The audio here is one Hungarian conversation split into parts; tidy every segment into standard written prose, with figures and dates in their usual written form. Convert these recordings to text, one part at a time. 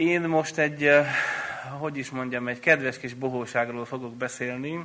Én most egy kedves kis bohóságról fogok beszélni.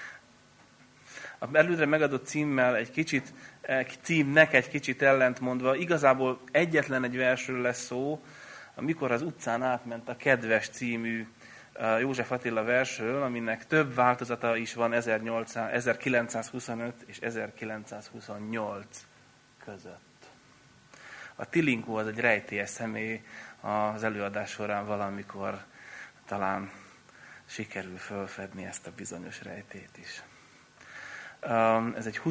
A előre megadott címmel címnek egy kicsit ellentmondva, igazából egyetlen egy versről lesz szó, amikor az utcán átment a Kedves című József Attila versről, aminek több változata is van 1925 és 1928 között. A Tilinkó az egy rejtélyes személy, az előadás során valamikor talán sikerül fölfedni ezt a bizonyos rejtét is. Ez egy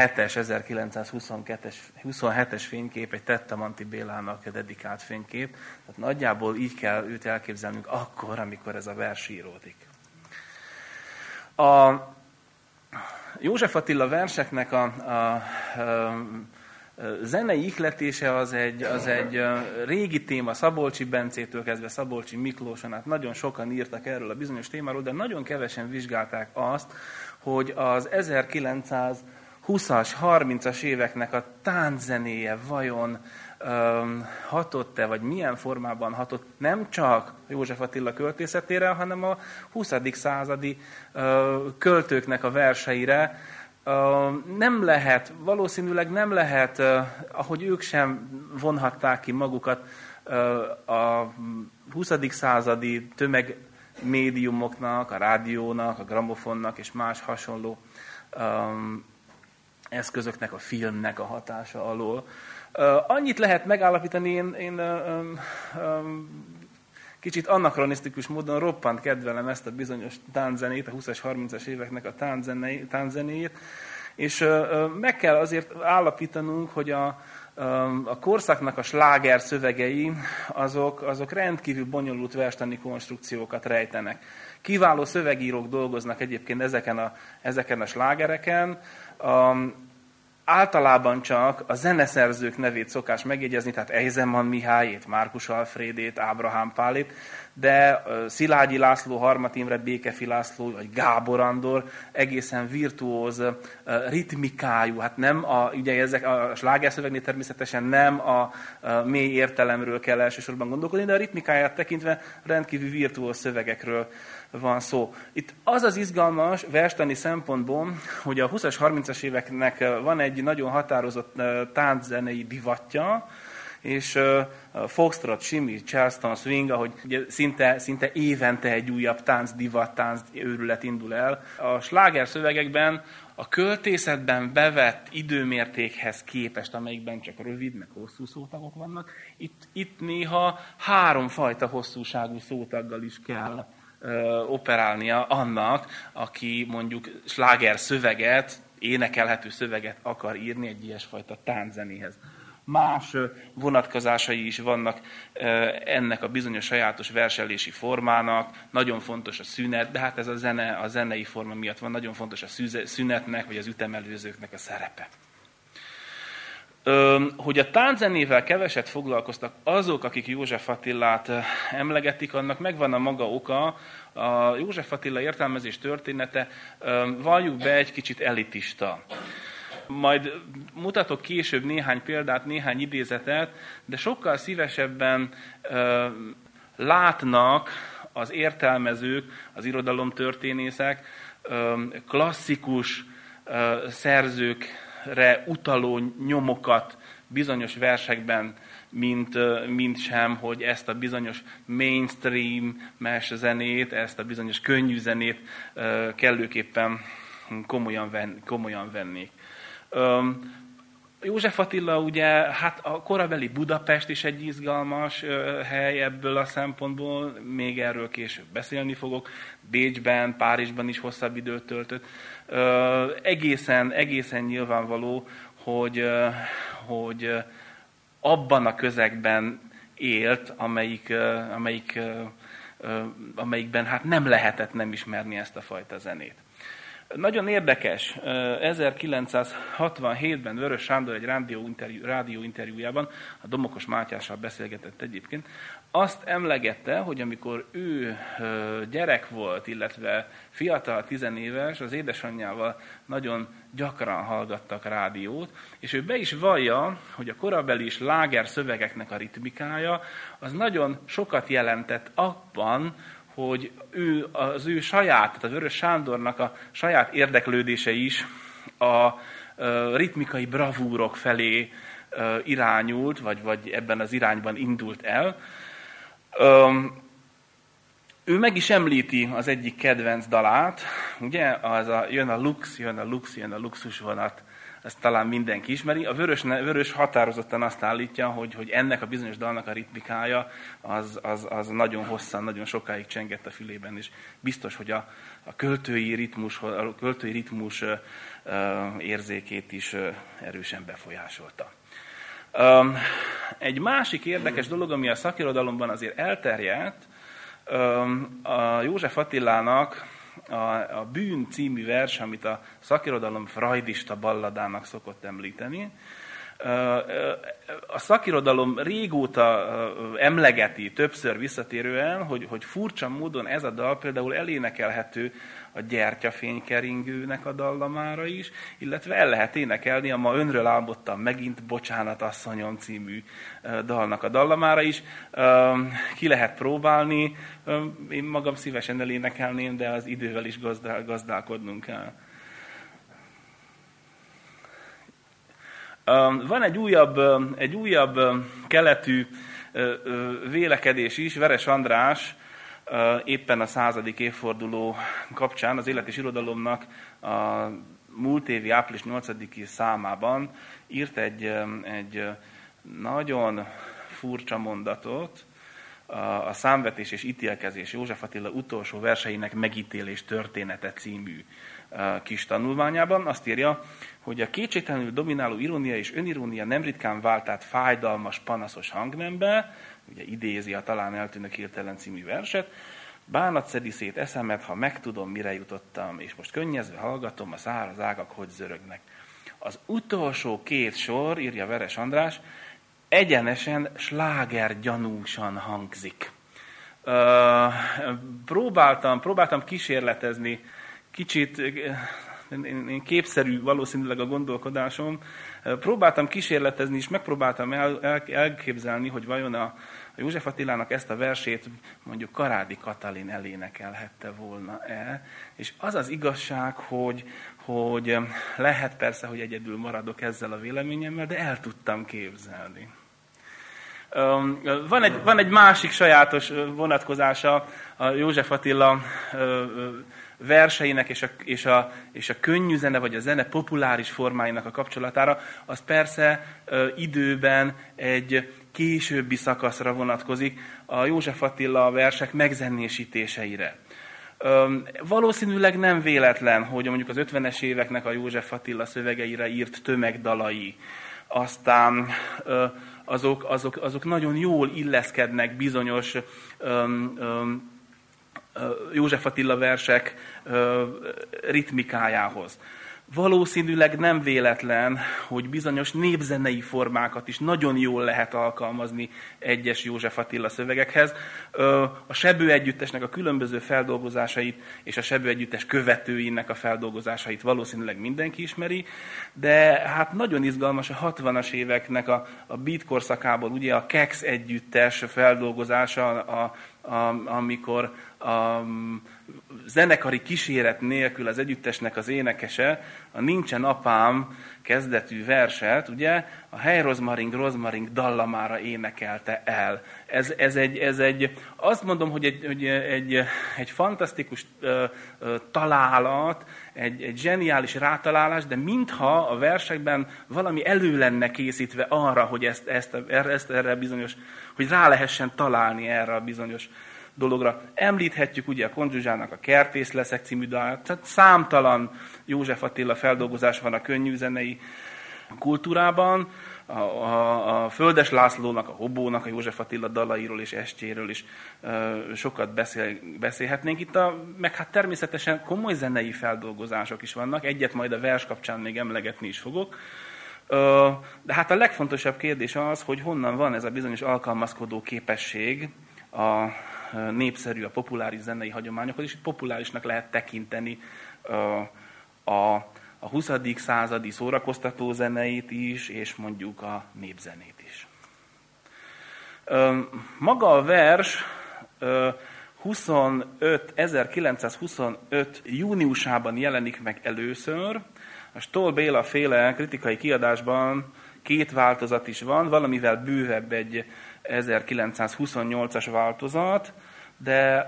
1927-es fénykép, egy Tettamanti Bélának dedikált fénykép. Tehát nagyjából így kell őt elképzelnünk akkor, amikor ez a vers íródik. A József Attila verseknek a zenei ihletése az egy régi téma, Szabolcsi Bencétől kezdve Szabolcsi Miklóson, hát nagyon sokan írtak erről a bizonyos témáról, de nagyon kevesen vizsgálták azt, hogy az 1920-as, 30-as éveknek a tánczenéje vajon hatott-e, vagy milyen formában hatott nem csak József Attila költészetére, hanem a 20. századi költőknek a verseire. Valószínűleg nem lehet, ahogy ők sem vonhatták ki magukat a 20. századi tömegmédiumoknak, a rádiónak, a gramofonnak és más hasonló eszközöknek, a filmnek a hatása alól. Annyit lehet megállapítani, én kicsit anakronisztikus módon roppant kedvelem ezt a bizonyos tánczenét, a 20-as, 30-as éveknek a tánczenéjét, és meg kell azért állapítanunk, hogy a korszaknak a sláger szövegei, azok rendkívül bonyolult verstani konstrukciókat rejtenek. Kiváló szövegírók dolgoznak egyébként ezeken a slágereken, általában csak a zeneszerzők nevét szokás megjegyezni, tehát Eisenman Mihályét, Márkus Alfrédét, Ábrahám Pálét, de Szilágyi László, Harmat Imre, Békefi László, vagy Gábor Andor egészen virtuóz ritmikájú, hát ugye ezek a slágerszövegnél természetesen nem a mély értelemről kell elsősorban gondolkodni, de a ritmikáját tekintve rendkívül virtuóz szövegekről van szó. Itt az az izgalmas verstani szempontból, hogy a 20-as, 30-as éveknek van egy nagyon határozott tánczenei divatja, és foxtrot, shimmy, charleston, swing, ahogy ugye szinte évente egy újabb táncdivat, táncőrület indul el. A sláger szövegekben a költészetben bevett időmértékhez képest, amelyikben csak rövid, meg hosszú szótagok vannak, itt néha 3 fajta hosszúságú szótaggal is kell operálnia annak, aki mondjuk sláger szöveget, énekelhető szöveget akar írni egy ilyesfajta tánczenéhez. Más vonatkozásai is vannak ennek a bizonyos sajátos verselési formának, nagyon fontos a szünet, de hát ez a zenei forma miatt van, nagyon fontos a szünetnek, vagy az ütemelőzőknek a szerepe. Hogy a tánczenével keveset foglalkoztak azok, akik József Attilát emlegetik, annak megvan a maga oka. A József Attila értelmezés története, valljuk be, egy kicsit elitista. Majd mutatok később néhány példát, néhány idézetet, de sokkal szívesebben látnak az értelmezők, az irodalomtörténészek klasszikus szerzőkre utaló nyomokat bizonyos versekben, mint sem, hogy ezt a bizonyos mainstream-mes zenét, ezt a bizonyos könnyű zenét kellőképpen komolyan vennék. József Attila ugye, hát a korabeli Budapest is egy izgalmas hely ebből a szempontból, még erről később beszélni fogok, Bécsben, Párizsban is hosszabb időt töltött. Egészen nyilvánvaló, hogy abban a közegben élt, amelyikben hát nem lehetett nem ismerni ezt a fajta zenét. Nagyon érdekes, 1967-ben Vörös Sándor egy rádióinterjújában, a Domokos Mátyással beszélgetett egyébként, azt emlegette, hogy amikor ő gyerek volt, illetve fiatal, tizenéves, az édesanyjával nagyon gyakran hallgattak rádiót, és ő be is vallja, hogy a korabeli sláger szövegeknek a ritmikája az nagyon sokat jelentett abban, hogy az ő saját, tehát a Vörös Sándornak a saját érdeklődése is a ritmikai bravúrok felé irányult, vagy ebben az irányban indult el. Ő meg is említi az egyik kedvenc dalát, ugye, jön a lux, jön a luxusvonat, ezt talán mindenki ismeri. A Vörös határozottan azt állítja, hogy ennek a bizonyos dalnak a ritmikája az nagyon hosszan, nagyon sokáig csengett a fülében, és biztos, hogy a költői ritmus érzékét is erősen befolyásolta. Egy másik érdekes dolog, ami a szakirodalomban azért elterjedt, a József Attilának a Bűn című vers, amit a szakirodalom freudista balladának szokott említeni. A szakirodalom régóta emlegeti többször visszatérően, hogy furcsa módon ez a dal például elénekelhető a Gyertyafénykeringőnek a dallamára is, illetve el lehet énekelni a Ma önről álmodtam megint, Bocsánat asszonyom című dalnak a dallamára is. Ki lehet próbálni, én magam szívesen elénekelném, de az idővel is gazdálkodnunk kell. Van egy újabb keletű vélekedés is. Veres András éppen a 100. évforduló kapcsán az Élet és Irodalomnak a múlt évi április 8. számában írt egy nagyon furcsa mondatot a Számvetés és ítélkezés József Attila utolsó verseinek megítélés története című kis tanulmányában. Azt írja, hogy a kétségtelenül domináló irónia és önirónia nem ritkán vált át fájdalmas, panaszos hangnembe, ugye idézi a Talán eltűnök hirtelen című verset, bánat szedi szét eszemet, ha megtudom, mire jutottam, és most könnyezve hallgatom, a száraz ágak hogy zörögnek. Az utolsó két sor, írja Veres András, egyenesen slágergyanúsan hangzik. Próbáltam kísérletezni, kicsit képszerű valószínűleg a gondolkodásom, próbáltam kísérletezni, és megpróbáltam elképzelni, hogy vajon a József Attilának ezt a versét mondjuk Karádi Katalin elénekelhette volna-e. És az az igazság, hogy lehet persze, hogy egyedül maradok ezzel a véleményemmel, de el tudtam képzelni. Van egy másik sajátos vonatkozása a József Attila verseinek és a könnyű zene vagy a zene populáris formáinak a kapcsolatára, az persze időben egy későbbi szakaszra vonatkozik, a József Attila versek megzenésítéseire. Valószínűleg nem véletlen, hogy mondjuk az 50-es éveknek a József Attila szövegeire írt tömegdalai, aztán azok nagyon jól illeszkednek bizonyos József Attila versek ritmikájához. Valószínűleg nem véletlen, hogy bizonyos népzenei formákat is nagyon jól lehet alkalmazni egyes József Attila szövegekhez. A Sebő együttesnek a különböző feldolgozásait és a Sebő együttes követőinek a feldolgozásait valószínűleg mindenki ismeri, de hát nagyon izgalmas a 60-as éveknek a beat korszakából, ugye a Kex együttes feldolgozása, amikor a zenekari kíséret nélkül az együttesnek az énekese a Nincsen apám kezdetű verset, ugye, a Hely rozmaring dallamára énekelte el. Ez egy azt mondom, hogy egy fantasztikus találat, egy zseniális rátalálás, de mintha a versekben valami elő lenne készítve arra, hogy ezt erre bizonyos, hogy rá lehessen találni erre a bizonyos dologra. Említhetjük ugye a Kont Zsuzsának a Kertész leszek című dalát, tehát számtalan József Attila feldolgozás van a könnyű zenei kultúrában. A Földes Lászlónak, a Hobónak, a József Attila dalairól és estjéről is sokat beszélhetnénk itt, meg hát természetesen komoly zenei feldolgozások is vannak, egyet majd a vers kapcsán még emlegetni is fogok. De hát a legfontosabb kérdés az, hogy honnan van ez a bizonyos alkalmazkodó képesség a népszerű, a populáris zenei hagyományokhoz, és itt populárisnak lehet tekinteni a 20. századi szórakoztató zeneit is, és mondjuk a népzenét is. Maga a vers 1925. júniusában jelenik meg először. A Stoll Béla féle kritikai kiadásban 2 változat is van, valamivel bővebb egy 1928-as változat, de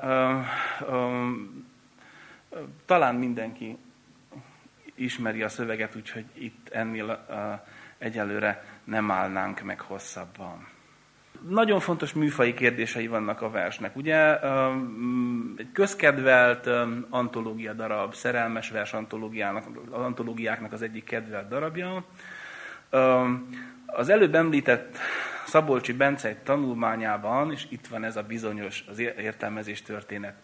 talán mindenki ismeri a szöveget, úgyhogy itt ennél egyelőre nem állnánk meg hosszabban. Nagyon fontos műfaji kérdései vannak a versnek. Ugye egy közkedvelt antológia darab, szerelmes vers antológiáknak az egyik kedvelt darabja. Az előbb említett Szabolcsi Bence egy tanulmányában, és itt van ez a bizonyos az értelmezés történet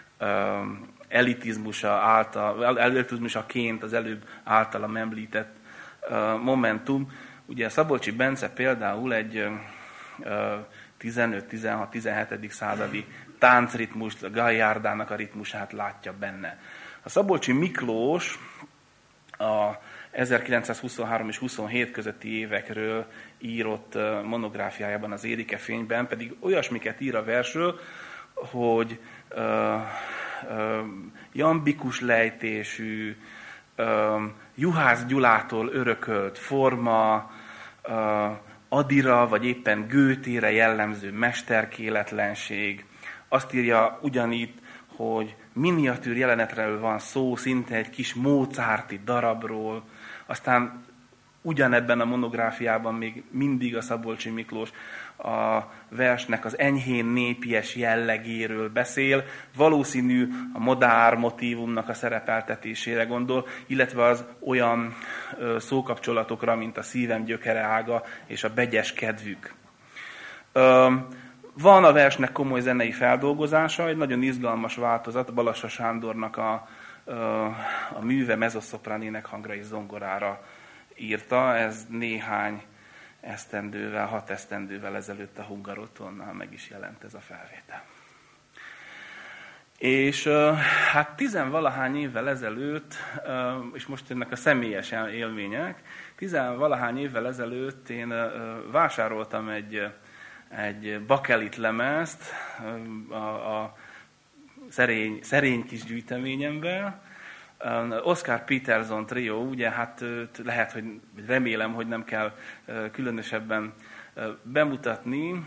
elitizmusaként az előbb általam említett momentum. Ugye Szabolcsi Bence például egy 15-16-17. századi táncritmust, a Galliardának a ritmusát látja benne. A Szabolcsi Miklós a 1923 és 27 közötti évekről írott monográfiájában, az Érike fényben pedig olyasmiket ír a versről, hogy jambikus lejtésű, Juhász Gyulától örökölt forma, Adira vagy éppen Goethére jellemző mesterkéletlenség. Azt írja ugyanitt, hogy miniatűr jelenetről van szó, szinte egy kis Mozarti darabról. Aztán ugyanebben a monográfiában még mindig a Szabolcsi Miklós a versnek az enyhén népies jellegéről beszél, valószínű a modár motívumnak a szerepeltetésére gondol, illetve az olyan szókapcsolatokra, mint a szívem gyökere ága és a begyes kedvük. Van a versnek komoly zenei feldolgozása, egy nagyon izgalmas változat, Balassa Sándornak a műve mezzoszopran énekhangra és zongorára írta, ez néhány esztendővel, 6 esztendővel ezelőtt a Hungarotonnál meg is jelent ez a felvétel. És hát 10-valahány évvel ezelőtt, és most ennek a személyes élmények, 10-valahány évvel ezelőtt én vásároltam egy bakelit lemezt a szerény kis gyűjteményemben, Oscar Peterson Trio, ugye hát lehet, hogy remélem, hogy nem kell különösebben bemutatni,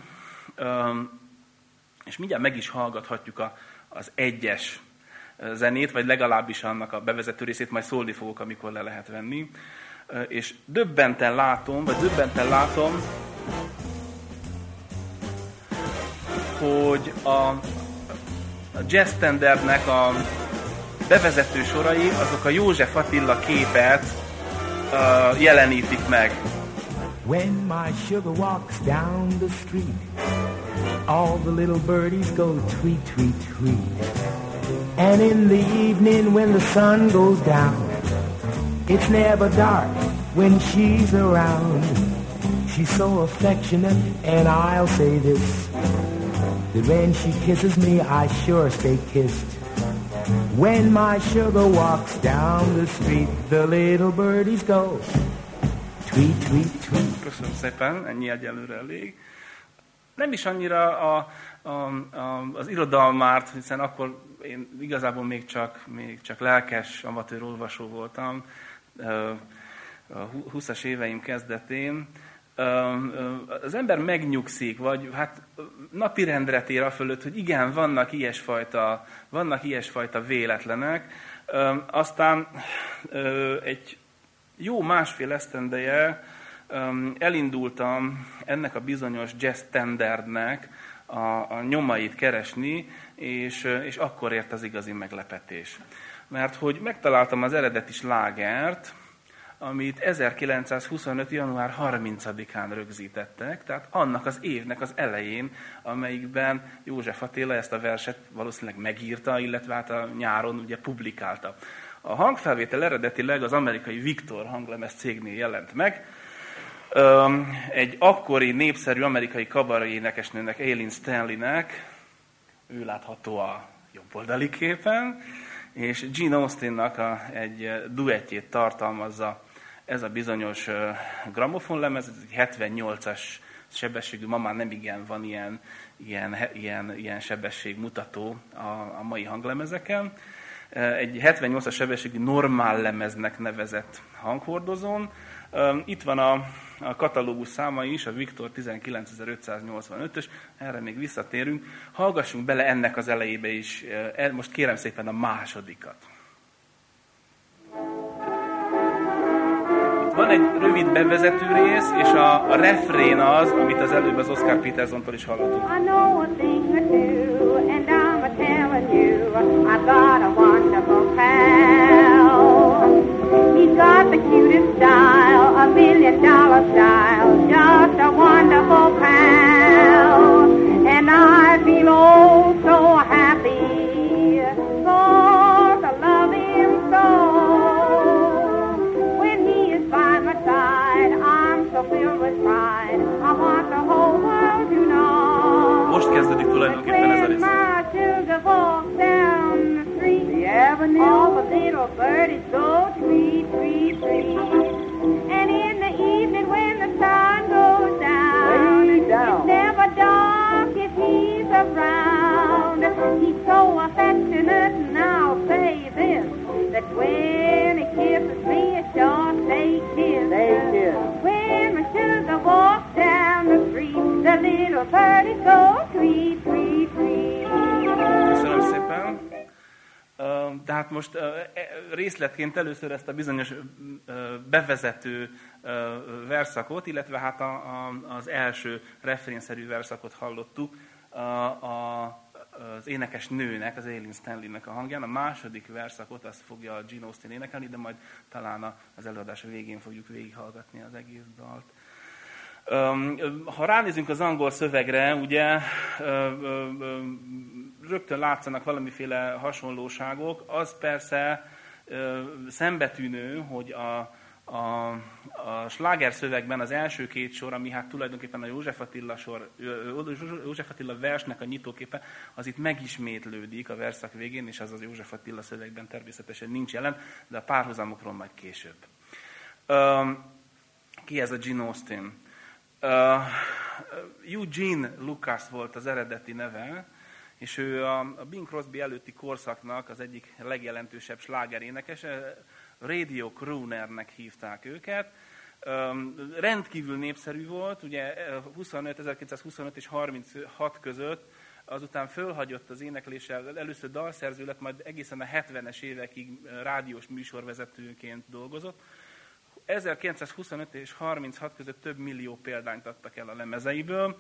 és mindjárt meg is hallgathatjuk az egyes zenét, vagy legalábbis annak a bevezető részét, majd szólni fogok, amikor le lehet venni. És döbbenten látom, hogy a jazz standardnek a bevezető sorai, azok a József Attila képet jelenítik meg. When my sugar walks down the street, all the little birdies go tweet, tweet, tweet. And in the evening when the sun goes down, it's never dark when she's around. She's so affectionate, and I'll say this, that when she kisses me, I sure stay kissed. When my sugar walks down the street, the little birdies go tweet, tweet, tweet. Köszönöm szépen, ennyi egyelőre elég. Nem is annyira az irodalmárt, hiszen akkor én igazából még csak lelkes amatőr olvasó voltam a 20-as éveim kezdetén. Az ember megnyugszik, vagy hát napirendre tér afölött, hogy igen, vannak ilyesfajta véletlenek. Aztán egy jó másfél esztendeje elindultam ennek a bizonyos jazz standardnek a nyomait keresni, és akkor ért az igazi meglepetés. Mert hogy megtaláltam az eredeti slágert, amit 1925. január 30-án rögzítettek, tehát annak az évnek az elején, amelyikben József Attila ezt a verset valószínűleg megírta, illetve hát a nyáron ugye publikálta. A hangfelvétel eredetileg az amerikai Victor hanglemez cégnél jelent meg. Egy akkori népszerű amerikai kabaré énekesnőnek, Eileen Stanleynek, ő látható a jobboldali képen, és Gene Austinnak egy duettjét tartalmazza ez a bizonyos gramofonlemez, ez egy 78-as sebességű, ma már nem igen van ilyen sebességmutató a mai hanglemezeken. Egy 78-as sebességű normál lemeznek nevezett hanghordozón. Itt van a katalógus száma is, a Victor 19585-ös, erre még visszatérünk. Hallgassunk bele ennek az elejébe is, most kérem szépen a másodikat. Itt van egy rövid bevezető rész, és a refrén az, amit az előbb az Oscar Petersontól is hallottunk. I've got a wonderful pal. He's got the cutest style, $1 million style, just a wonderful pal. And I feel oh so happy for to love him so. When he is by my side, I'm so filled with pride. I want the whole world to know. Most kezdődik tulajdonképpen ez a rész. All the little birdies go tweet, tweet, tweet. And in the evening when the sun goes down, it's never dark if he's around. He's so affectionate, and I'll say this, that when he kisses me, it sure stays kiss. When my sugar walks down the street, the little birdies go tweet, tweet, tweet. Köszönöm szépen. Tehát most részletként először ezt a bizonyos bevezető verszakot, illetve hát az első refrénszerű verszakot hallottuk az énekes nőnek, az Eileen Stanleynek a hangján. A második verszakot azt fogja Gene Austin énekelni, de majd talán az előadás végén fogjuk végighallgatni az egész dalt. Ha ránézünk az angol szövegre, ugye rögtön látszanak valamiféle hasonlóságok. Az persze szembetűnő, hogy a sláger szövegben az első két sor, ami hát tulajdonképpen a József Attila versnek a nyitóképe, az itt megismétlődik a verszak végén, és az József Attila szövegben természetesen nincs jelen, de a párhuzamokról majd később. Ki ez a Gene Austin? Eugene Lucas volt az eredeti neve, és ő a Bing Crosby előtti korszaknak az egyik legjelentősebb slágerénekese, radio croonernek hívták őket. Rendkívül népszerű volt, ugye 1925 és 36 között, azután fölhagyott az énekléssel, először dalszerző lett, majd egészen a 70-es évekig rádiós műsorvezetőként dolgozott. 1925 és 36 között több millió példányt adtak el a lemezeiből.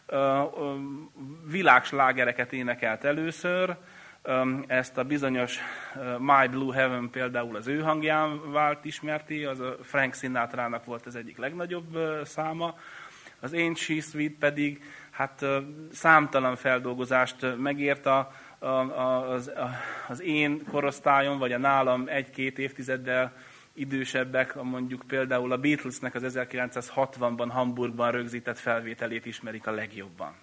Világslágereket énekelt először. Ezt a bizonyos My Blue Heaven például az ő hangján vált ismerté, az a Frank Sinatrának volt az egyik legnagyobb száma. Az Ain't She Sweet pedig hát számtalan feldolgozást megért az én korosztályom, vagy a nálam 1-2 évtizeddel idősebbek, mondjuk például a Beatlesnek az 1960-ban Hamburgban rögzített felvételét ismerik a legjobban.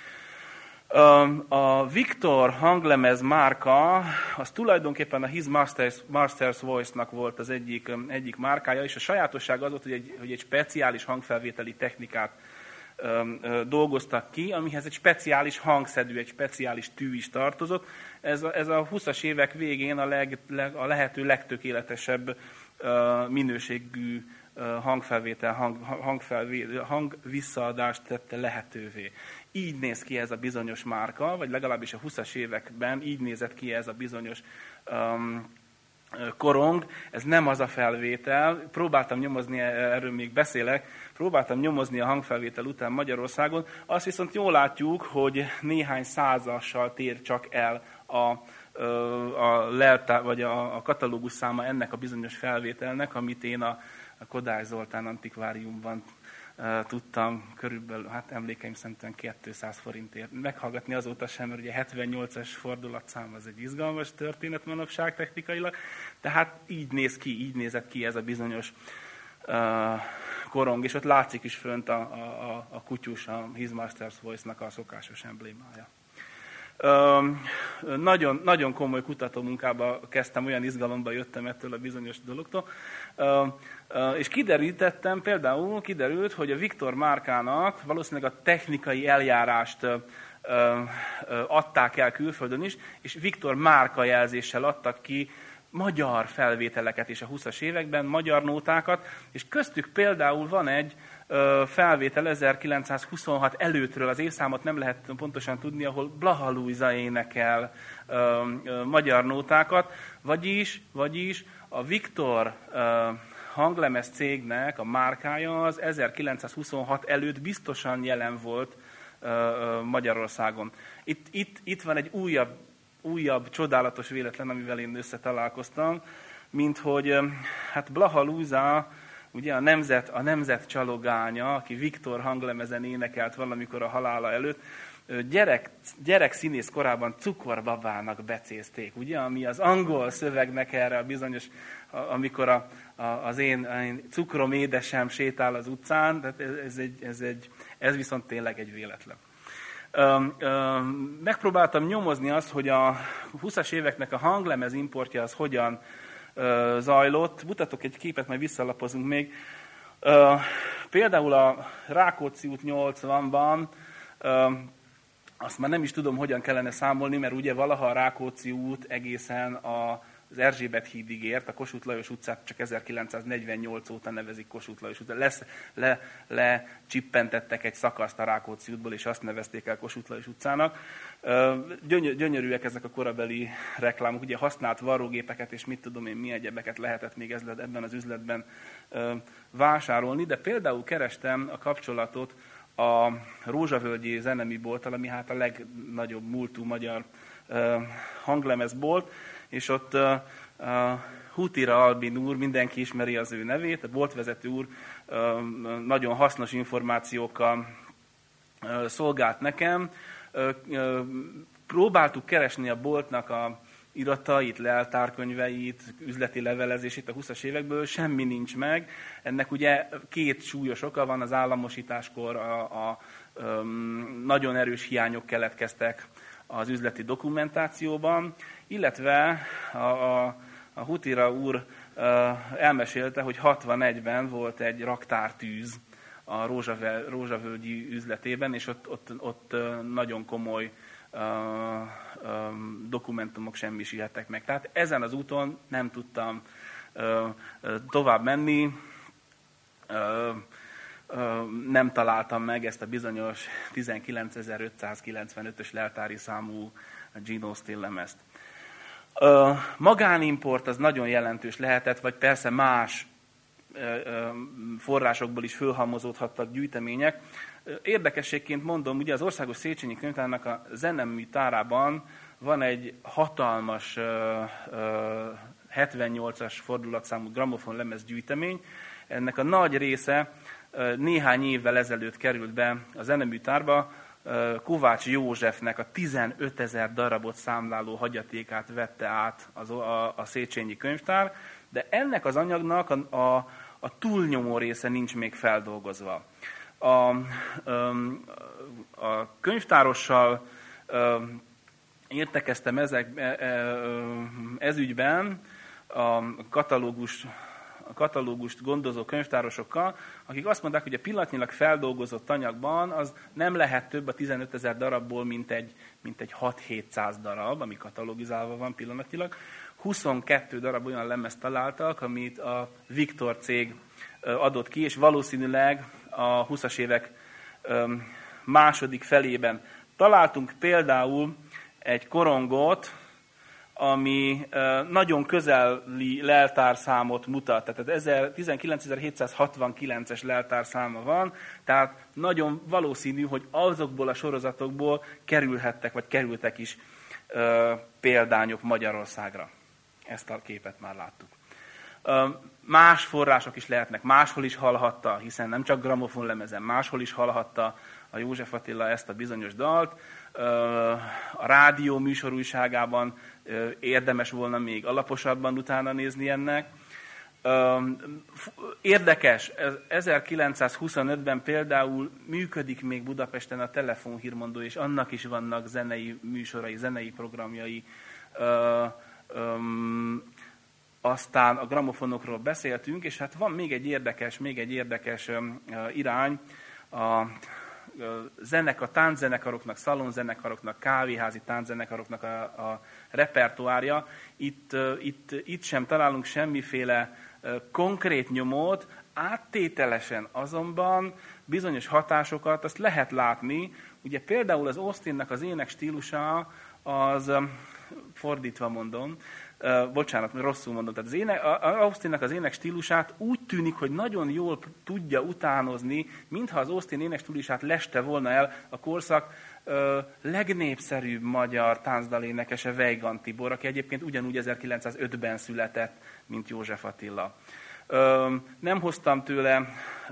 A Victor hanglemez márka, az tulajdonképpen a His Master's Voice-nak volt az egyik márkája, és a sajátosság az volt, hogy egy speciális hangfelvételi technikát dolgoztak ki, amihez egy speciális hangszedő, egy speciális tű is tartozott. Ez a 20-as évek végén a lehető legtökéletesebb minőségű hangvisszaadást tette lehetővé. Így néz ki ez a bizonyos márka, vagy legalábbis a 20-as években így nézett ki ez a bizonyos korong. Ez nem az a felvétel. Próbáltam nyomozni, erről még beszélek, próbáltam nyomozni a hangfelvétel után Magyarországon. Azt viszont jól látjuk, hogy néhány százassal tér csak el a katalógus száma ennek a bizonyos felvételnek, amit én a a Kodály Zoltán antikváriumban tudtam körülbelül, hát emlékeim szerint 200 forintért meghallgatni, azóta sem, mert ugye 78-as fordulatszám az egy izgalmas történet manapság technikailag, tehát így nézett ki ez a bizonyos korong, és ott látszik is fönt a kutyus, a His Master's Voice-nak a szokásos emblémája. Nagyon, nagyon komoly kutatómunkába kezdtem, olyan izgalomba jöttem ettől a bizonyos dologtól, és kiderült, hogy a Viktor márkának valószínűleg a technikai eljárást adták el külföldön is, és Viktor márka jelzéssel adtak ki magyar felvételeket is a 20-as években, magyar nótákat, és köztük például van egy felvétel 1926 előttről, az évszámot nem lehet pontosan tudni, ahol Blaha Lujza énekel magyar nótákat, vagyis a Viktor hanglemez cégnek a márkája az 1926 előtt biztosan jelen volt Magyarországon. Itt van egy újabb csodálatos véletlen, amivel én összetalálkoztam, mint hogy hát Blaha Lujza, ugye a nemzet csalogánya, aki Viktor hanglemezen énekelt valamikor a halála előtt, gyerek színész korában cukorbabának becézték, ugye, ami az angol szövegnek erre a bizonyos, amikor az én cukrom édesem sétál az utcán, tehát ez viszont tényleg egy véletlen. Megpróbáltam nyomozni azt, hogy a 20-as éveknek a hanglemez importja az hogyan zajlott. Mutatok egy képet, majd visszalapozunk még. Például a Rákóczi út 80-ban, azt már nem is tudom, hogyan kellene számolni, mert ugye valaha a Rákóczi út egészen az Erzsébet hídig ért, a Kossuth Lajos utcát csak 1948 óta nevezik Kossuth Lajos utcát. Lecsippentettek egy szakaszt a Rákóczi útból, és azt nevezték el Kossuth Lajos utcának. Gyönyörűek ezek a korabeli reklámok, ugye használt varrógépeket, és mit tudom én, mi egyebeket lehetett még ebben az üzletben vásárolni, de például kerestem a kapcsolatot a Rózsavölgyi Zenemibolttal, ami hát a legnagyobb múltú magyar hanglemezbolt, és ott Hutira Albin úr, mindenki ismeri az ő nevét, a boltvezető úr nagyon hasznos információkkal szolgált nekem. Próbáltuk keresni a boltnak a iratait, leltárkönyveit, üzleti levelezését a 20-as évekből, semmi nincs meg. Ennek ugye két súlyos oka van, az államosításkor nagyon erős hiányok keletkeztek az üzleti dokumentációban, illetve a Hutira úr elmesélte, hogy 61-ben volt egy raktártűz a Rózsavölgyi üzletében, és ott nagyon komoly dokumentumok semmisülhettek meg. Tehát ezen az úton nem tudtam tovább menni, nem találtam meg ezt a bizonyos 19.595-ös leltári számú Gino Still lemezt. Magánimport az nagyon jelentős lehetett, vagy persze más forrásokból is fölhalmozódhattak gyűjtemények. Érdekességként mondom, ugye az Országos Széchenyi Könyvtárnak a zenemű tárában van egy hatalmas 78-as fordulatszámú gramofon lemez gyűjtemény. Ennek a nagy része néhány évvel ezelőtt került be a zeneműtárba, Kovács Józsefnek a 15 000 darabot számláló hagyatékát vette át a Széchenyi Könyvtár, de ennek az anyagnak a túlnyomó része nincs még feldolgozva. A könyvtárossal értekeztem ez ügyben, a katalógust gondozó könyvtárosokkal, akik azt mondták, hogy a pillanatnyilag feldolgozott anyagban az nem lehet több a 15 000 darabból, mint egy 6-700 darab, ami katalogizálva van pillanatnyilag. 22 darab olyan lemezt találtak, amit a Viktor cég adott ki, és valószínűleg a 20-as évek második felében találtunk például egy korongot, ami nagyon közeli leltárszámot mutat. Tehát 19.769-es leltárszáma van, tehát nagyon valószínű, hogy azokból a sorozatokból kerülhettek, vagy kerültek is példányok Magyarországra. Ezt a képet már láttuk. Más források is lehetnek, máshol is hallhatta, hiszen nem csak gramofonlemezen, máshol is hallhatta a József Attila ezt a bizonyos dalt. A rádió műsorújságában érdemes volna még alaposabban utána nézni ennek. Érdekes, 1925-ben például működik még Budapesten a telefonhírmondó, és annak is vannak zenei műsorai, zenei programjai. Aztán a gramofonokról beszéltünk, és hát van még egy érdekes irány, a tánczenekaroknak, szalonzenekaroknak, kávéházi tánczenekaroknak a repertoárja. Itt sem találunk semmiféle konkrét nyomot, áttételesen azonban bizonyos hatásokat azt lehet látni. Ugye például az Austinnak az ének stílusa az, fordítva mondom, bocsánat, rosszul mondom, tehát Austinnak az ének stílusát úgy tűnik, hogy nagyon jól tudja utánozni, mintha az Austin ének stílusát leste volna el a korszak legnépszerűbb magyar táncdalénekese, Weigand Tibor, aki egyébként ugyanúgy 1905-ben született, mint József Attila. Nem hoztam tőle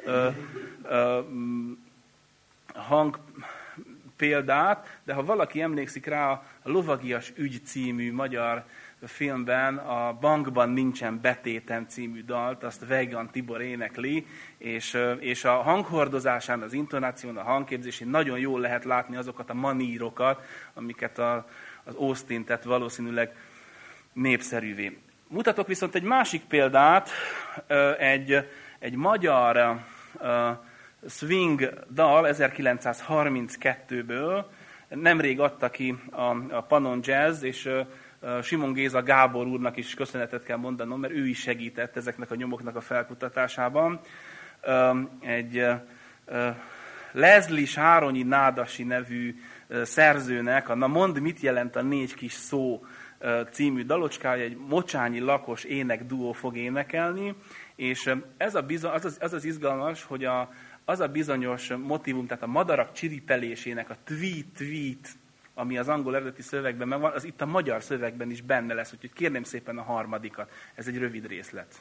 hang példát, de ha valaki emlékszik rá, a Lovagias ügy című magyar filmben a Bankban nincsen betétem című dalt, azt Weigand Tibor énekli, és a hanghordozásán, az intonáción, a hangképzésén nagyon jól lehet látni azokat a manírokat, amiket az Austin tett valószínűleg népszerűvé. Mutatok viszont egy másik példát, egy magyar swing dal 1932-ből, nemrég adta ki a Pannon Jazz, és Simon Géza Gábor úrnak is köszönetet kell mondanom, mert ő is segített ezeknek a nyomoknak a felkutatásában. Egy Leslie Sáronyi Nádasi nevű szerzőnek a Na mondd, mit jelent a négy kis szó című dalocskája, egy mocsányi lakos énekduó fog énekelni, és ez az izgalmas, hogy az a bizonyos motivum, tehát a madarak csiripelésének a tweet, ami az angol eredeti szövegben megvan, az itt a magyar szövegben is benne lesz, úgyhogy kérném szépen a harmadikat. Ez egy rövid részlet.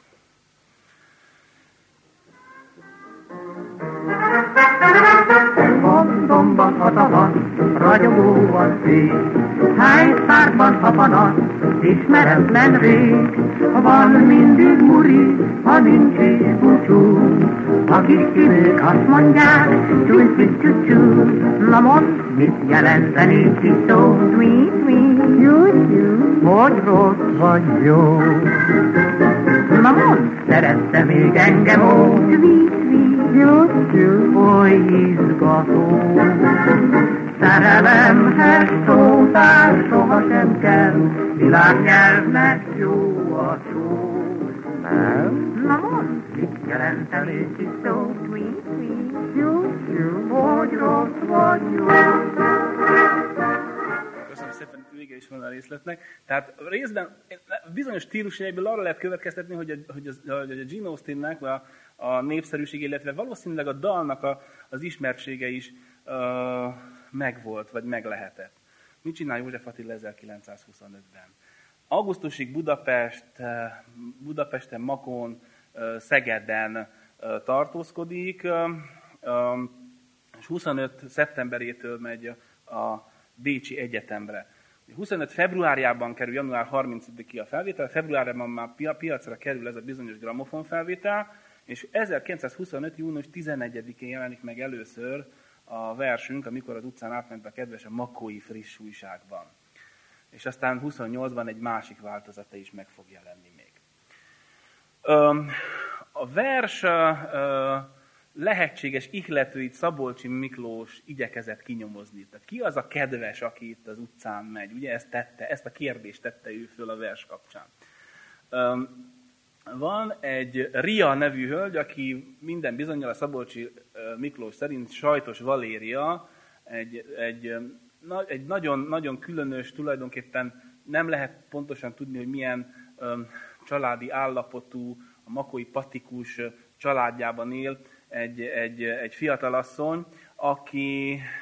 Gondomban hatalmas, ragyogó a szél, hájszárban a panasz, ismeretlen rég. Van mindig muri, ha nincs is búcsú, a kis szívők azt mondják, csúly-csú-csú. Na mondd, mit jelent a négy kis szó? Sweet, jó, hogy rossz vagy jó. Na mondd, szeretsz még engem, ó, sweet, jó, oly izgató. Szerelemhez szótár sohasem kell, világnyelvnek jó a szó. Na mondd, mit jelent a négy kis szó? Sweet, jó, hogy rossz vagy jó. Köszönöm szépen, vége is van a részletnek. Tehát részben bizonyos stílusjaiből arra lehet következtetni, hogy a Gene Austinnek a népszerűség, illetve valószínűleg a dalnak az ismertsége is megvolt, vagy meglehetett. Mit csinál József Attila 1925-ben? Augusztusig Budapesten, Makón, Szegeden tartózkodik, és 25. szeptemberétől megy a Bécsi Egyetemre. 25. februárjában kerül, január 30-i a felvétel, februárban már piacra kerül ez a bizonyos gramofon felvétel, és 1925. június 11-én jelenik meg először a versünk, amikor az utcán átment a kedves, a Makói Friss újságban. És aztán 28-ban egy másik változata is meg fog jelenni még. A vers lehetséges ihletőit Szabolcsi Miklós igyekezett kinyomozni. Tehát ki az a kedves, aki itt az utcán megy? Ugye ezt a kérdést tette ő föl a vers kapcsán. Van egy Ria nevű hölgy, aki minden bizonnyal a Szabolcsi Miklós szerint Sajtos Valéria, egy nagyon, nagyon különös, tulajdonképpen nem lehet pontosan tudni, hogy milyen családi állapotú, a makói patikus családjában él egy fiatalasszony,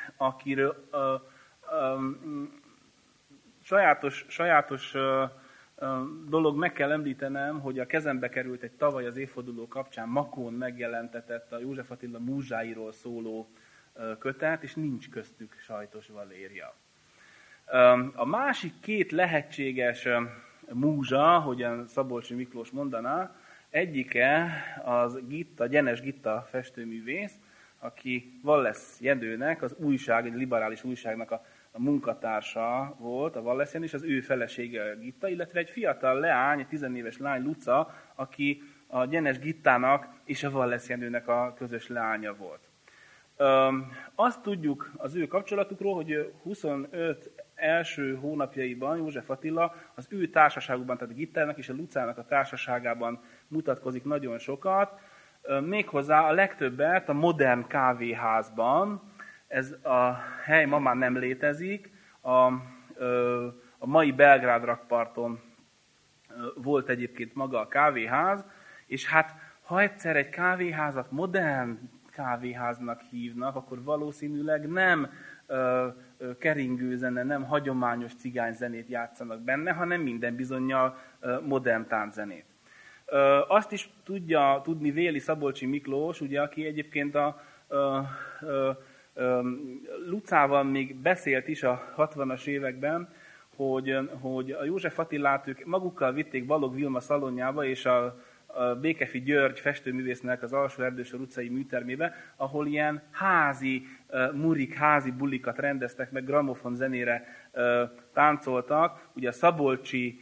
akiről sajátos dolog meg kell említenem, hogy a kezembe került egy tavaly az évforduló kapcsán Makón megjelentetett a József Attila múzsáiról szóló kötet, és nincs köztük Sajtos Valéria. A másik két lehetséges múzsa, hogyan Szabolcsy Miklós mondaná, egyike az Gitta, Gyenes Gitta festőművész, aki Wallace Jenőnek, az újság, egy liberális újságnak a munkatársa volt, a Wallace Jenő, és az ő felesége Gitta, illetve egy fiatal leány, egy 10 éves lány, Luca, aki a Gyenes Gittának és a Wallace Jenőnek a közös leánya volt. Azt tudjuk az ő kapcsolatukról, hogy 25 első hónapjaiban József Attila az ő társaságukban, tehát a Gittának és a Lucának a társaságában mutatkozik nagyon sokat, méghozzá a legtöbbet a modern kávéházban. Ez a hely ma már nem létezik, a mai Belgrád rakparton volt egyébként maga a kávéház, és hát ha egyszer egy kávéházat modern kávéháznak hívnak, akkor valószínűleg nem keringőzene, nem hagyományos cigányzenét játszanak benne, hanem minden bizonnyal modern tánczenét. Azt is tudni véli Szabolcsy Miklós, ugye, aki egyébként a Lucával még beszélt is a 60-as években, hogy a József Attilát ők magukkal vitték Balogh Vilma szalonjába, és a Békefi György festőművésznek az Alsó Erdősor utcai műtermébe, ahol ilyen házi murik, házi bulikat rendeztek meg, gramofon zenére táncoltak. Ugye a Szabolcsy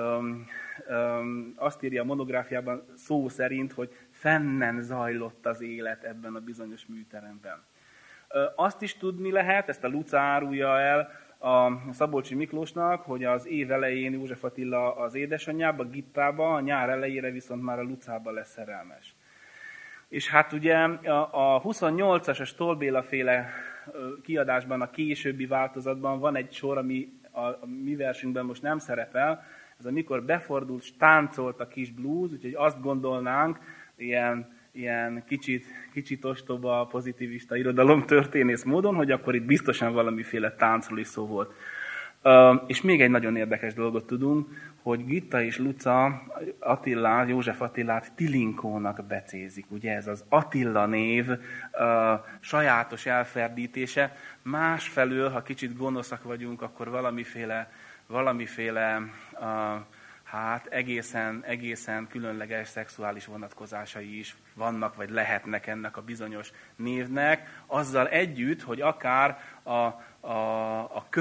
azt írja a monográfiában szó szerint, hogy fennen zajlott az élet ebben a bizonyos műteremben. Azt is tudni lehet, ezt a Luca árulja el a Szabolcsy Miklósnak, hogy az év elején József Attila az édesanyjába, Gittába, a nyár elejére viszont már a Lucába lesz szerelmes. És hát ugye a 28-as, a Stoll Béla féle kiadásban, a későbbi változatban van egy sor, ami a mi versünkben most nem szerepel, ez amikor befordult, táncolt a kis blues, úgyhogy azt gondolnánk, ilyen kicsit ostoba, pozitivista irodalomtörténész módon, hogy akkor itt biztosan valamiféle táncról is szó volt. És még egy nagyon érdekes dolgot tudunk, hogy Gitta és Luca József Attilát Tilinkónak becézik. Ugye ez az Attila név sajátos elferdítése. Másfelől, ha kicsit gonoszak vagyunk, akkor valamiféle hát egészen különleges szexuális vonatkozásai is vannak, vagy lehetnek ennek a bizonyos névnek, azzal együtt, hogy akár a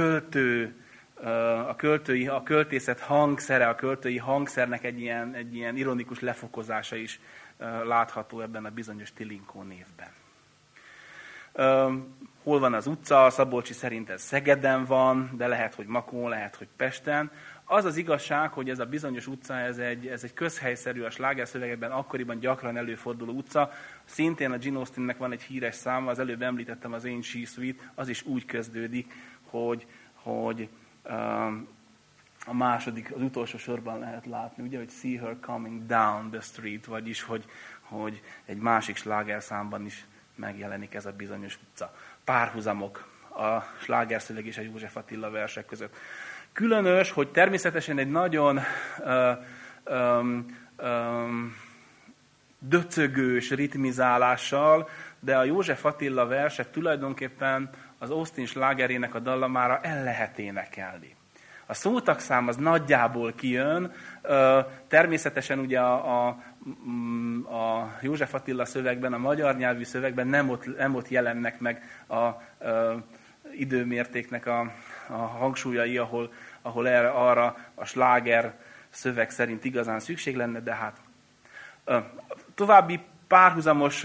költészet hangszere, a költői hangszernek egy ilyen ironikus lefokozása is látható ebben a bizonyos Tilinkó névben. Hol van az utca? Szabolcsy szerint ez Szegeden van, de lehet, hogy Makón, lehet, hogy Pesten. Az az igazság, hogy ez a bizonyos utca, ez egy közhelyszerű, a slágerszövegekben akkoriban gyakran előforduló utca. Szintén a Gene Austennek van egy híres száma, az előbb említettem az Ain't She Sweet, az is úgy kezdődik, hogy a második, az utolsó sorban lehet látni, ugye, hogy see her coming down the street, vagyis, hogy egy másik slágerszámban is megjelenik ez a bizonyos utca. Párhuzamok a slágerszöveg és a József Attila versek között. Különös, hogy természetesen egy nagyon döcögős ritmizálással, de a József Attila versek tulajdonképpen az Austin slágerének a dallamára el lehet énekelni. A szótagszám az nagyjából kijön, természetesen ugye a József Attila szövegben, a magyar nyelvű szövegben nem ott jelennek meg a időmértéknek a hangsúlyai, ahol arra a sláger szöveg szerint igazán szükség lenne, de hát további párhuzamos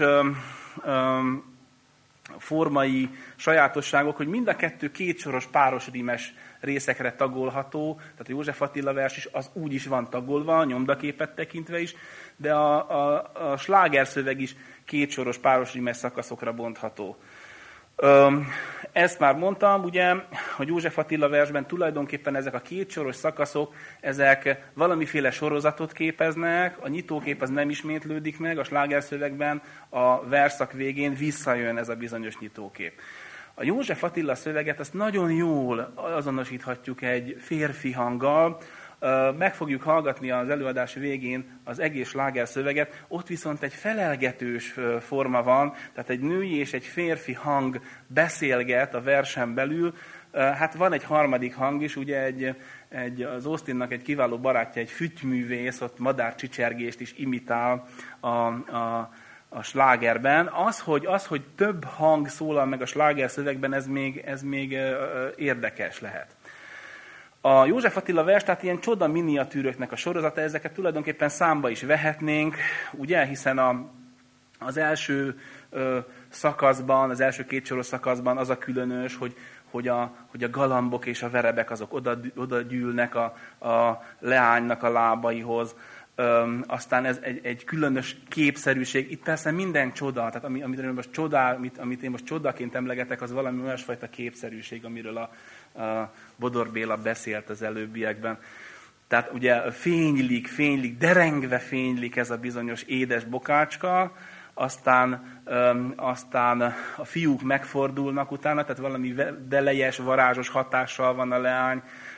formai sajátosságok, hogy mind a kettő kétsoros páros rímes részekre tagolható, tehát a József Attila vers is az úgy is van tagolva, a nyomdaképet tekintve is, de a slágerszöveg is kétsoros páros rímes szakaszokra bontható. Ezt már mondtam, ugye, hogy József Attila versben tulajdonképpen ezek a kétsoros szakaszok, ezek valamiféle sorozatot képeznek, a nyitókép az nem ismétlődik meg, a slágerszövegben a verszak végén visszajön ez a bizonyos nyitókép. A József Attila szöveget azt nagyon jól azonosíthatjuk egy férfi hanggal, meg fogjuk hallgatni az előadás végén az egész slágerszöveget, ott viszont egy felelgetős forma van, tehát egy női és egy férfi hang beszélget a versen belül. Hát van egy harmadik hang is, ugye az Austinnak egy kiváló barátja, egy füttművész, ott madárcsicsergést is imitál a slágerben. Az, hogy több hang szólal meg a slágerszövegben, ez még érdekes lehet. A József Attila vers, tehát ilyen csoda miniatűröknek a sorozata, ezeket tulajdonképpen számba is vehetnénk, ugye, hiszen az első szakaszban, az első két soros szakaszban az a különös, hogy a galambok és a verebek azok oda gyűlnek a leánynak a lábaihoz. Aztán ez egy különös képszerűség. Itt persze minden csoda, tehát amit én most csodaként emlegetek, az valami olyasfajta képszerűség, amiről a Bodor Béla beszélt az előbbiekben. Tehát ugye fénylik, derengve fénylik ez a bizonyos édes bokácska, aztán a fiúk megfordulnak utána, tehát valami delejes, varázsos hatással van a leány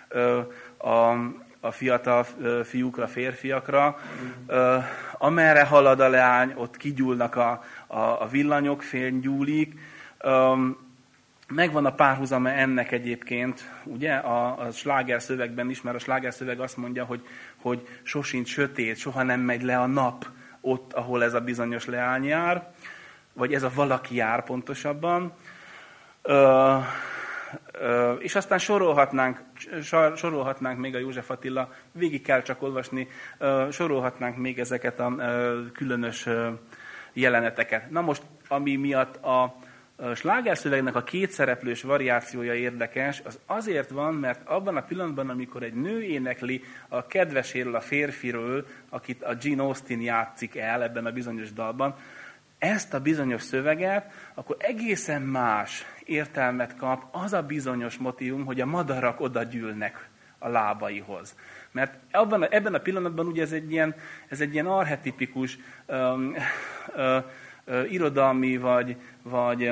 a fiatal fiúkra, férfiakra. Amerre halad a leány, ott kigyúlnak a villanyok, fénygyúlik. Megvan a párhuzama ennek egyébként, ugye, a slágerszövegben is, mert a slágerszöveg azt mondja, hogy sosincs sötét, soha nem megy le a nap ott, ahol ez a bizonyos leány jár, vagy ez a valaki jár pontosabban. És aztán sorolhatnánk még a József Attila, végig kell csak olvasni, sorolhatnánk még ezeket a különös jeleneteket. Na most, ami miatt a slágerszövegnek a kétszereplős variációja érdekes, az azért van, mert abban a pillanatban, amikor egy nő énekli a kedveséről, a férfiről, akit a Gene Austin játszik el ebben a bizonyos dalban, ezt a bizonyos szöveget, akkor egészen más értelmet kap az a bizonyos motívum, hogy a madarak oda gyűlnek a lábaihoz. Mert ebben a pillanatban ugye ez egy ilyen archetipikus irodalmi vagy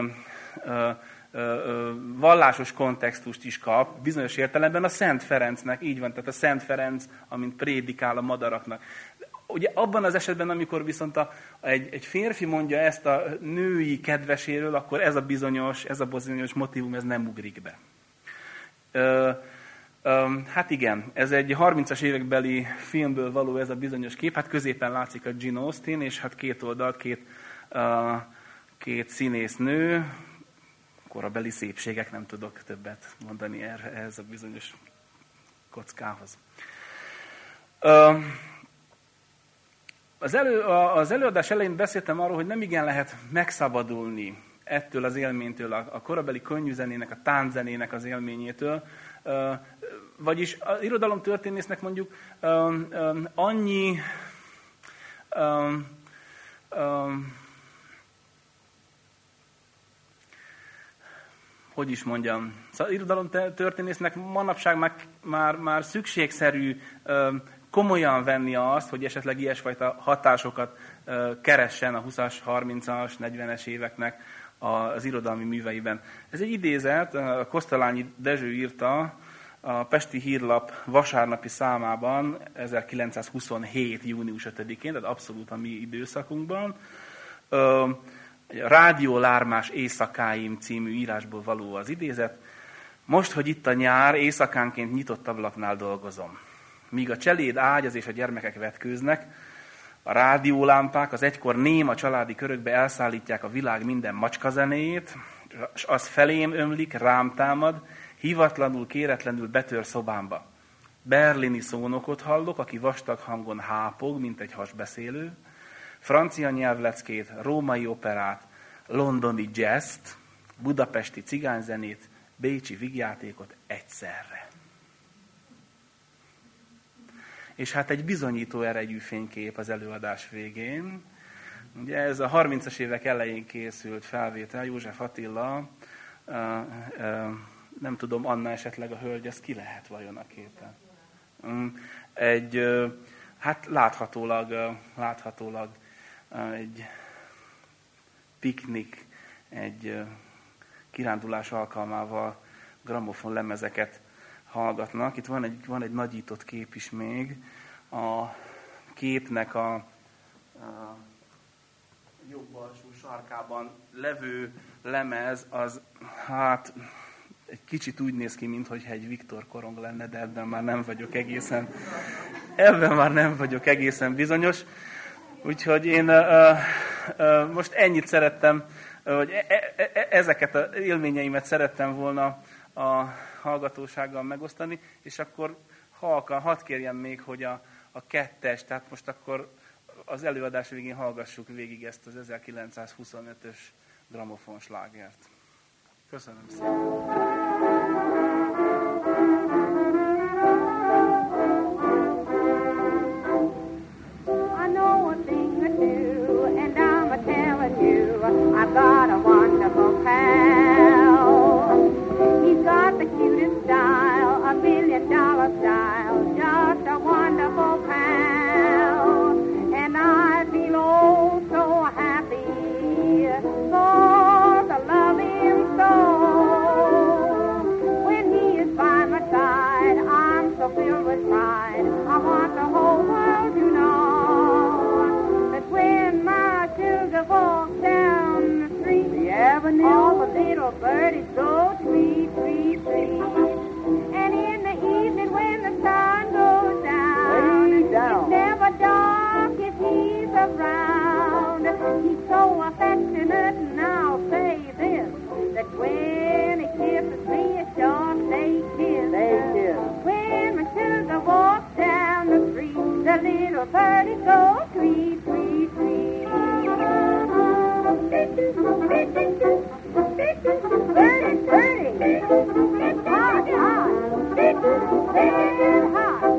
vallásos kontextust is kap, bizonyos értelemben a Szent Ferencnek, így van, tehát a Szent Ferenc, amint prédikál a madaraknak. Ugye abban az esetben, amikor viszont egy férfi mondja ezt a női kedveséről, akkor ez a bizonyos motívum, ez nem ugrik be. Hát igen, ez egy 30-as évekbeli filmből való ez a bizonyos kép, hát középen látszik a Gene Austin, és hát két oldalt, két színésznő, korabeli szépségek, nem tudok többet mondani ehhez a bizonyos kockához. Az előadás elején beszéltem arról, hogy nem igen lehet megszabadulni ettől az élménytől, a korabeli könnyűzenének, a tánczenének az élményétől. Vagyis az irodalomtörténésznek mondjuk annyi hogy is mondjam, szóval irodalomtörténésznek manapság már szükségszerű komolyan venni azt, hogy esetleg ilyesfajta hatásokat keressen a 20-as, 30-as, 40-es éveknek az irodalmi műveiben. Ez egy idézet, Kosztolányi Dezső írta a Pesti Hírlap vasárnapi számában 1927. június 5-én, tehát abszolút a mi időszakunkban. Rádiólármás éjszakáim című írásból való az idézet. Most, hogy itt a nyár, éjszakánként nyitott ablaknál dolgozom. Míg a cseléd ágyaz és a gyermekek vetkőznek, a rádiólámpák az egykor néma családi körökbe elszállítják a világ minden macskazenéjét, és az felém ömlik, rám támad, hivatlanul, kéretlenül betör szobámba. Berlini szónokot hallok, aki vastag hangon hápog, mint egy hasbeszélő, francia nyelvleckét, római operát, londoni jazzt, budapesti cigányzenét, bécsi vígjátékot egyszerre. És hát egy bizonyító erejű fénykép az előadás végén. Ugye ez a 30-as évek elején készült felvétel, József Attila, nem tudom, Anna esetleg a hölgy, ez ki lehet vajon a képen? Hát láthatólag egy piknik, egy kirándulás alkalmával grammofon lemezeket hallgatnak. Itt van egy nagyított kép is még. A képnek a jobb alsó sarkában levő lemez, az hát egy kicsit úgy néz ki, mintha egy Viktor korong lenne, de ebben már nem vagyok egészen bizonyos. Úgyhogy én most ennyit szerettem, hogy ezeket az élményeimet szerettem volna a hallgatósággal megosztani, és akkor hadd kérjem még, hogy a kettes, tehát most akkor az előadás végén hallgassuk végig ezt az 1925-ös gramofonslágert. Köszönöm szépen! I've got a wonderful pal. He's got the cutest style, $1 million style, just a wonderful pal. And I feel oh so happy for the love him so. When he is by my side, I'm so filled with pride. I want the whole world to know that when my sugar walks down the street, the avenue, all the little birdies go tweet, tweet, tweet. And in the evening when the sun goes down, it's never dark if he's around. He's so affectionate, and I'll say this, that when he kisses me, it sure stays kiss. When my sugar walks down the street, the little birdies go tweet, tweet, tweet. Birdie, birdie, hot, hot, red hot.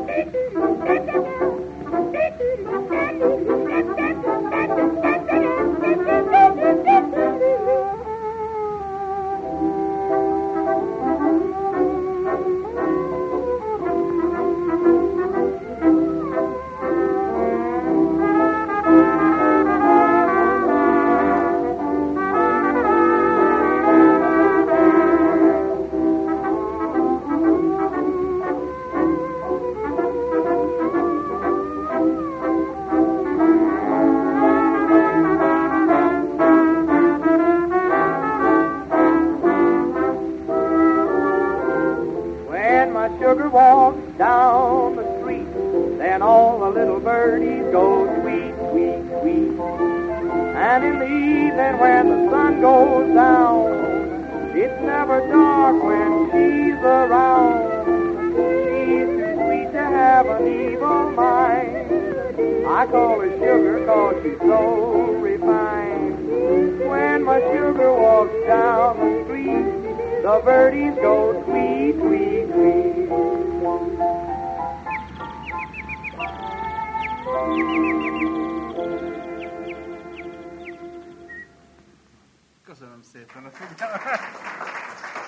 Sugar walks down the street, then all the little birdies go tweet, tweet, tweet. And in the evening when the sun goes down, it's never dark when she's around. She's too sweet to have an evil mind. I call her sugar 'cause she's so refined. When my sugar walks down the street, the birdies go tweet, tweet, tweet. Köszönöm szépen a figyelmet!